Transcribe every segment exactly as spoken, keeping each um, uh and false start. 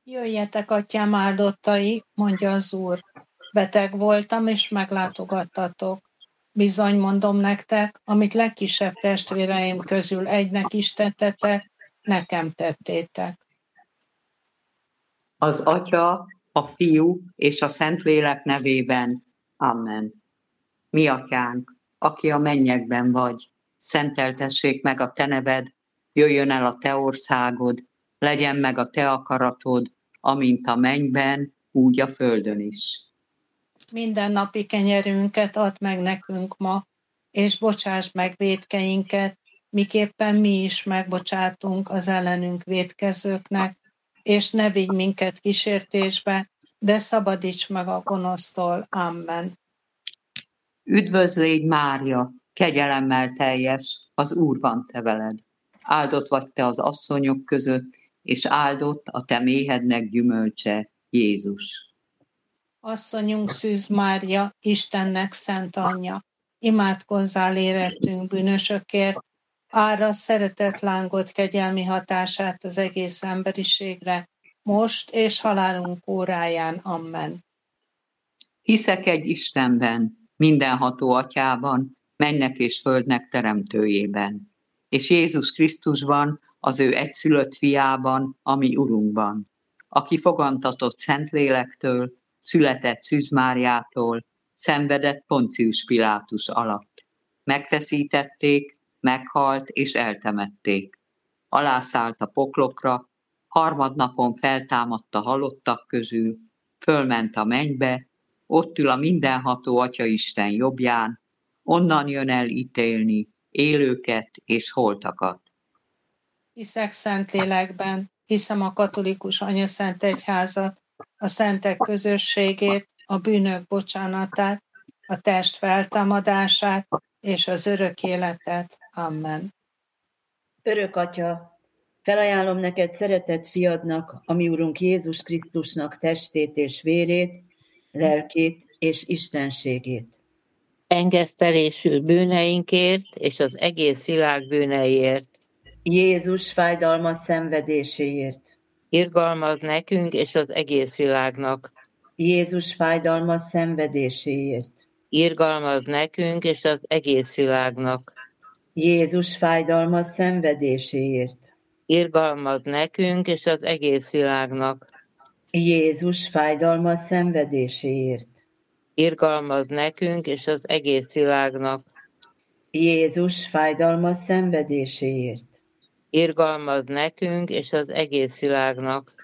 Jöjjetek, atyám áldottai, mondja az Úr. Beteg voltam, és meglátogattatok. Bizony mondom nektek, amit legkisebb testvéreim közül egynek is tettetek, nekem tettétek. Az Atya, a Fiú és a Szentlélek nevében. Amen. Mi atyánk, aki a mennyekben vagy, szenteltessék meg a te neved, jöjjön el a te országod, legyen meg a te akaratod, amint a mennyben, úgy a földön is. Minden napi kenyerünket add meg nekünk ma, és bocsásd meg vétkeinket, miképpen mi is megbocsátunk az ellenünk vétkezőknek, és ne vigy minket kísértésbe, de szabadíts meg a gonosztól. Amen. Üdvözlégy Mária, kegyelemmel teljes, az Úr van te veled. Áldott vagy te az asszonyok között, és áldott a te méhednek gyümölcse, Jézus. Asszonyunk Szűz Mária, Istennek szent anyja, imádkozzál érettünk bűnösökért, ára szeretett lángot kegyelmi hatását az egész emberiségre, most és halálunk óráján. Amen. Hiszek egy Istenben, mindenható Atyában, mennek és földnek teremtőjében, és Jézus Krisztusban, az ő egyszülött fiában, ami Urunkban, aki fogantatott Szentlélektől, született Szűz Máriától, szenvedett Poncius Pilátus alatt. Megfeszítették, meghalt és eltemették. Alászállt a poklokra, harmadnapon feltámadt a halottak közül, fölment a mennybe, ott ül a mindenható Atyaisten jobbján, onnan jön el ítélni élőket és holtakat. Hiszek Szentlélekben, hiszem a katolikus anyaszent egyházat, a szentek közösségét, a bűnök bocsánatát, a test feltámadását és az örök életet. Amen. Örök Atya, felajánlom neked szeretett fiadnak, a mi Urunk Jézus Krisztusnak testét és vérét, lelkét és istenségét. Engesztelésül bűneinkért és az egész világ bűneiért. Jézus fájdalmas szenvedéséért. Irgalmaz nekünk és az egész világnak. Jézus fájdalmas szenvedéséért. Irgalmaz nekünk és az egész világnak. Jézus fájdalmas szenvedéséért. Irgalmaz nekünk és az egész világnak. Jézus fájdalmas szenvedéséért. Irgalmaz nekünk és az egész világnak. Jézus fájdalmas szenvedéséért. Irgalmaz nekünk és az egész világnak.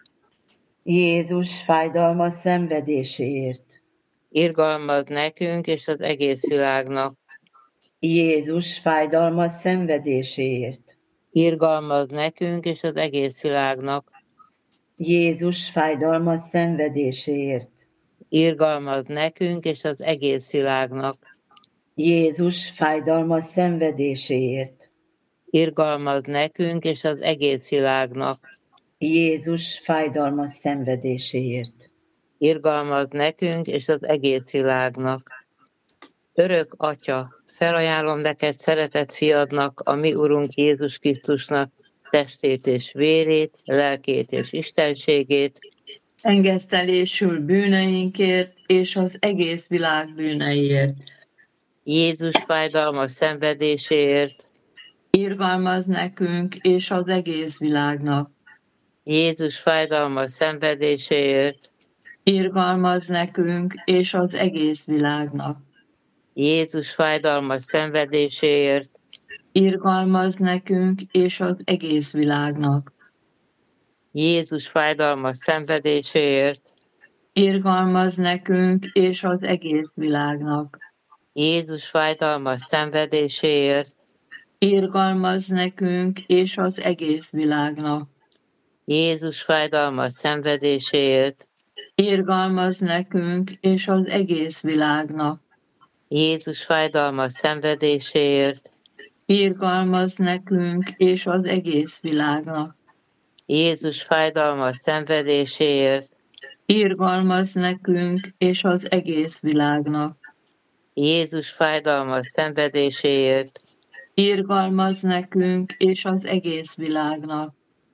Jézus fájdalmas szenvedéséért. Irgalmaz nekünk és az egész világnak. Jézus fájdalmas szenvedéséért. Irgalmaz nekünk és az egész világnak. Jézus fájdalmas szenvedéséért. Irgalmaz nekünk és az egész világnak. Jézus fájdalmas szenvedéséért. Irgalmaz nekünk és az egész világnak. Jézus fájdalmas szenvedéséért. Irgalmaz nekünk és az egész világnak. Örök Atya, felajánlom neked szeretett fiadnak, a mi Urunk Jézus Krisztusnak testét és vérét, lelkét és istenségét, engesztelésül bűneinkért és az egész világ bűneiért. Jézus fájdalmas szenvedéséért, irgalmaz nekünk és az egész világnak. Jézus fájdalmas szenvedéséért, irgalmaz nekünk és az egész világnak. Jézus fájdalmas szenvedéséért, irgalmaz nekünk és az egész világnak. Jézus fájdalmas szenvedéséért, irgalmaz nekünk és az egész világnak. Jézus fájdalmas szenvedéséért, irgalmaz nekünk és az egész világnak. Jézus fájdalmas szenvedéséért, irgalmaz nekünk és az egész világnak. Jézus fájdalmas szenvedéséért, irgalmaz nekünk és az egész világnak. Jézus fájdalmas szenvedéséért, irgalmaz nekünk és az egész világnak. Jézus fájdalmas szenvedéséért, irgalmaz nekünk és az egész világnak.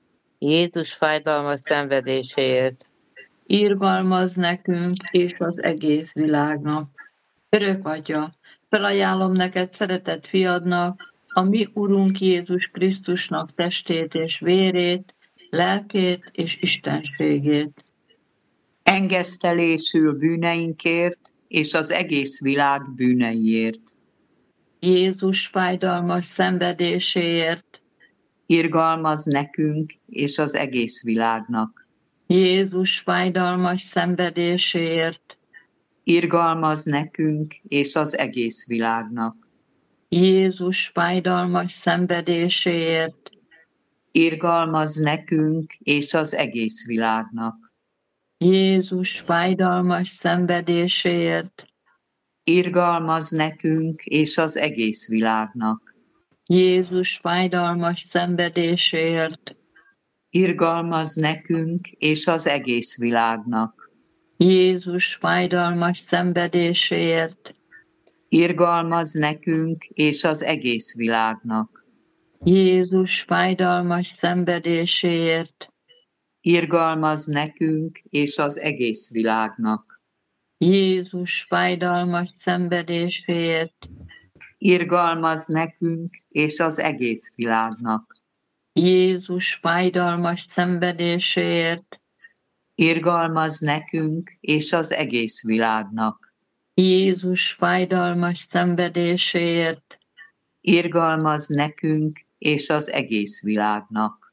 Jézus fájdalmas szenvedéséért. Irgalmaz nekünk és az egész világnak. Örök Atya, felajánlom neked szeretett fiadnak, a mi Urunk Jézus Krisztusnak testét és vérét, lelkét és istenségét. Engesztelésül bűneinkért és az egész világ bűneiért. Jézus fájdalmas szenvedéséért. Irgalmaz nekünk és az egész világnak. Jézus fájdalmas szenvedéséért. Irgalmaz nekünk és az egész világnak. Jézus fájdalmas szenvedéséért. Irgalmaz nekünk és az egész világnak. Jézus fájdalmas szenvedéséért. Irgalmaz nekünk és az egész világnak. Jézus fájdalmas szenvedéséért. Irgalmaz nekünk és az egész világnak. Jézus fájdalmas szenvedéséért. Irgalmaz nekünk és az egész világnak. Jézus fájdalmas szenvedéséért. Irgalmaz nekünk és az egész világnak. Jézus fájdalmas szenvedéséért. Irgalmaz nekünk és az egész világnak. Jézus fájdalmas szenvedéséért. Irgalmaz nekünk és az egész világnak. Jézus fájdalmas szenvedéséért. Irgalmaz nekünk és az egész világnak.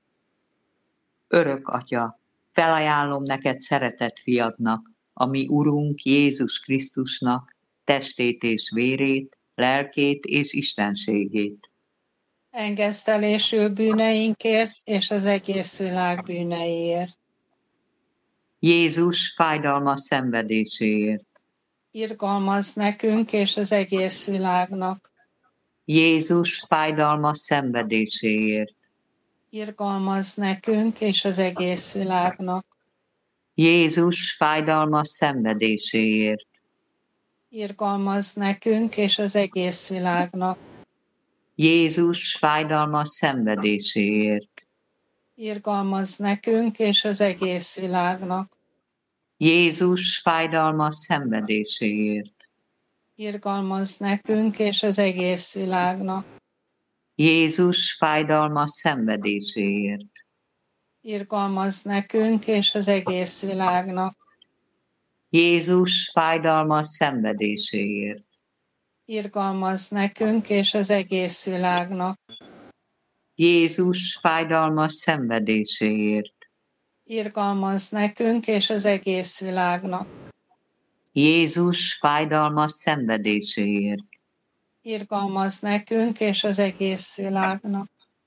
Örök Atya, felajánlom neked szeretett fiadnak, a mi Urunk Jézus Krisztusnak testét és vérét, lelkét és istenségét. Engesztelésül bűneinkért és az egész világ bűneiért. Jézus fájdalmas szenvedéséért. Irgalmaz nekünk és az egész világnak. Jézus fájdalmas szenvedéséért. Irgalmaz nekünk és az egész világnak. Jézus fájdalmas szenvedéséért. Irgalmaz nekünk és az egész világnak. Jézus fájdalmas szenvedéséért. Irgalmaz nekünk és az egész világnak. Jézus fájdalmas szenvedéséért. Irgalmaz nekünk és az egész világnak. Jézus fájdalmas szenvedéséért. Irgalmaz nekünk és az egész világnak. Jézus fájdalmas szenvedéséért. Irgalmaz nekünk és az egész világnak. Jézus fájdalmas szenvedéséért. Irgalmaz nekünk és az egész világnak. Jézus fájdalmas szenvedéséért. Irgalmaz nekünk és az egész világnak.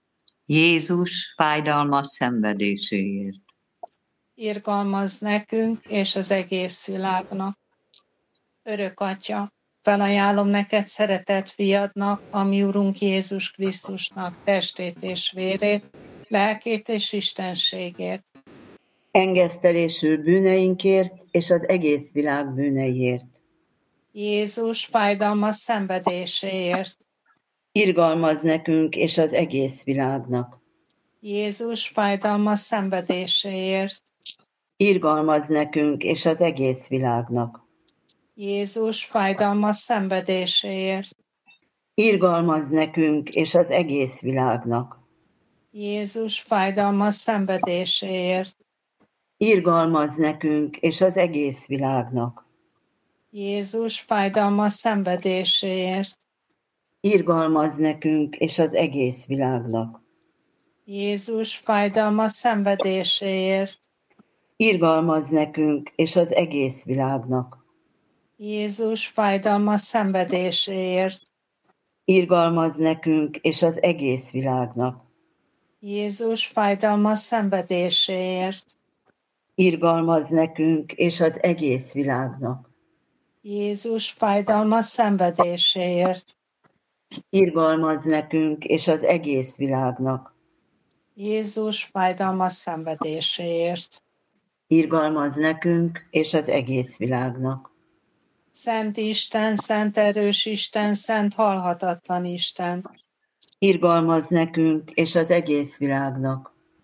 Jézus fájdalmas szenvedéséért. Irgalmaz nekünk és az egész világnak. Örök Atya, felajánlom neked szeretett fiadnak, a mi Urunk Jézus Krisztusnak testét és vérét, lelkét és istenségét. Engesztelésül bűneinkért és az egész világ bűneiért. Jézus fájdalmas szenvedéséért. Irgalmaz nekünk és az egész világnak. Jézus fájdalmas szenvedéséért. Irgalmaz nekünk és az egész világnak. Jézus fájdalmas szenvedéséért. Irgalmaz nekünk és az egész világnak. Jézus fájdalmas szenvedéséért. Irgalmaz nekünk és az egész világnak. Jézus fájdalmas szenvedéséért. Irgalmaz nekünk és az egész világnak. Jézus fájdalmas szenvedéséért. Irgalmaz nekünk és az egész világnak. Jézus fájdalmas szenvedéséért. Irgalmaz nekünk és az egész világnak. Jézus fájdalmas szenvedéséért. Irgalmaz nekünk és az egész világnak. Jézus fájdalmas szenvedéséért. Irgalmaz nekünk és az egész világnak. Jézus fájdalmas szenvedéséért. Irgalmaz nekünk és az egész világnak. Szent Isten, szent erős Isten, szent halhatatlan Isten. Irgalmaz nekünk és az egész világnak.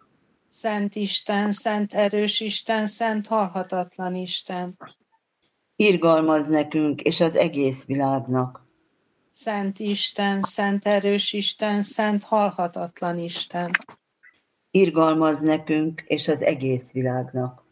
Szent Isten, szent erős Isten, szent halhatatlan Isten. Irgalmazz nekünk és az egész világnak. Szent Isten, szent erős Isten, szent halhatatlan Isten. Irgalmazz nekünk és az egész világnak.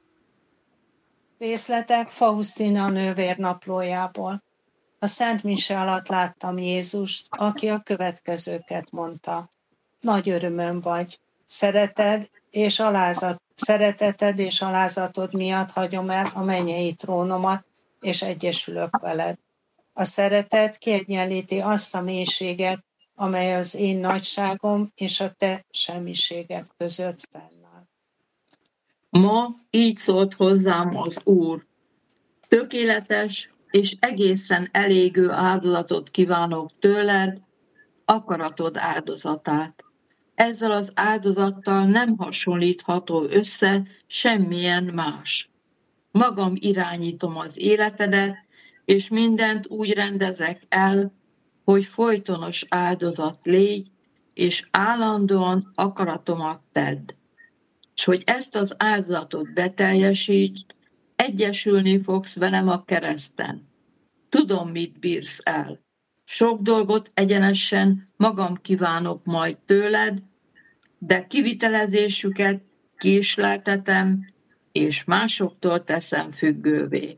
Részletek Faustina nővér naplójából. A Szent Mise alatt láttam Jézust, aki a következőket mondta. Nagy örömöm vagy, szereted és alázat, szereteted és alázatod miatt hagyom el a mennyei trónomat, és egyesülök veled. A szeretet kiegyenlíti azt a mélységet, amely az én nagyságom és a te semmiséged között fennáll. Ma így szólt hozzám az Úr. Tökéletes és egészen elégő áldozatot kívánok tőled, akaratod áldozatát. Ezzel az áldozattal nem hasonlítható össze semmilyen más. Magam irányítom az életedet, és mindent úgy rendezek el, hogy folytonos áldozat légy, és állandóan akaratomat tedd. És hogy ezt az áldozatot beteljesítsd, egyesülni fogsz velem a kereszten. Tudom, mit bírsz el. Sok dolgot egyenesen magam kívánok majd tőled, de kivitelezésüket késleltetem, és másoktól teszem függővé.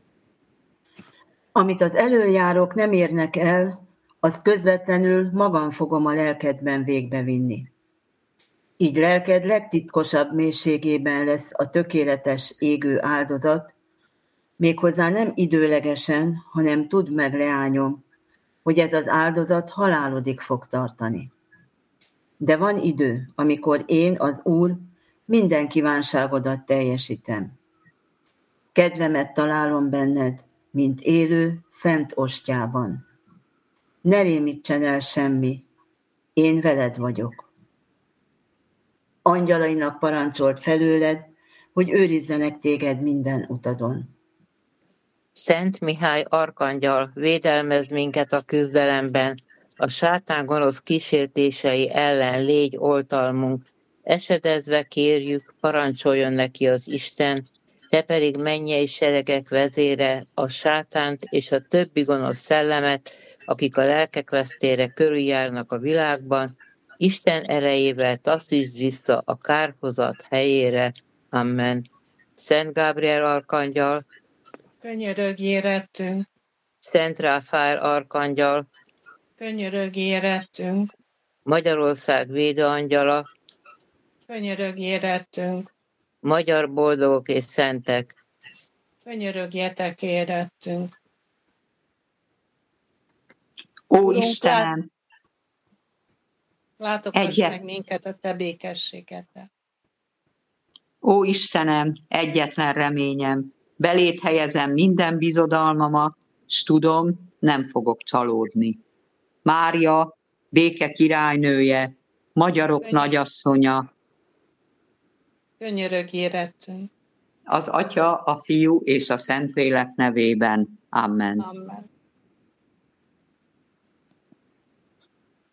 Amit az elöljárók nem érnek el, azt közvetlenül magam fogom a lelkedben végbevinni. Így lelked legtitkosabb mélységében lesz a tökéletes égő áldozat, méghozzá nem időlegesen, hanem tudd meg, leányom, hogy ez az áldozat halálodig fog tartani. De van idő, amikor én, az Úr, minden kívánságodat teljesítem. Kedvemet találom benned, mint élő, szent ostjában. Ne rémítsen el semmi, én veled vagyok. Angyalainak parancsolt felőled, hogy őrizzenek téged minden utadon. Szent Mihály arkangyal, védelmez minket a küzdelemben, a sátán gonosz kísértései ellen légy oltalmunk, esedezve kérjük, parancsoljon neki az Isten, te pedig mennyei seregek vezére, a sátánt és a többi gonosz szellemet, akik a lelkek vesztére körüljárnak a világban, Isten erejével taszítsd vissza a kárhozat helyére. Amen. Szent Gábriel arkangyal, Könyörögj érettünk, Szent Ráfáel arkangyal, könyörögj érettünk, Magyarország védőangyala, könyörögj érettünk, magyar boldogok és szentek, könyörögjetek érettünk. Ó Urunk, Istenem, Látogass Egyet. meg minket a te békességeddel. ó Istenem, egyetlen reményem, beléd helyezem minden bizodalmamat, s tudom, nem fogok csalódni. Mária, béke királynője, magyarok Könyörög. nagyasszonya, Könyörögj érettünk. az Atya, a Fiú és a Szentlélek nevében. Amen. Amen.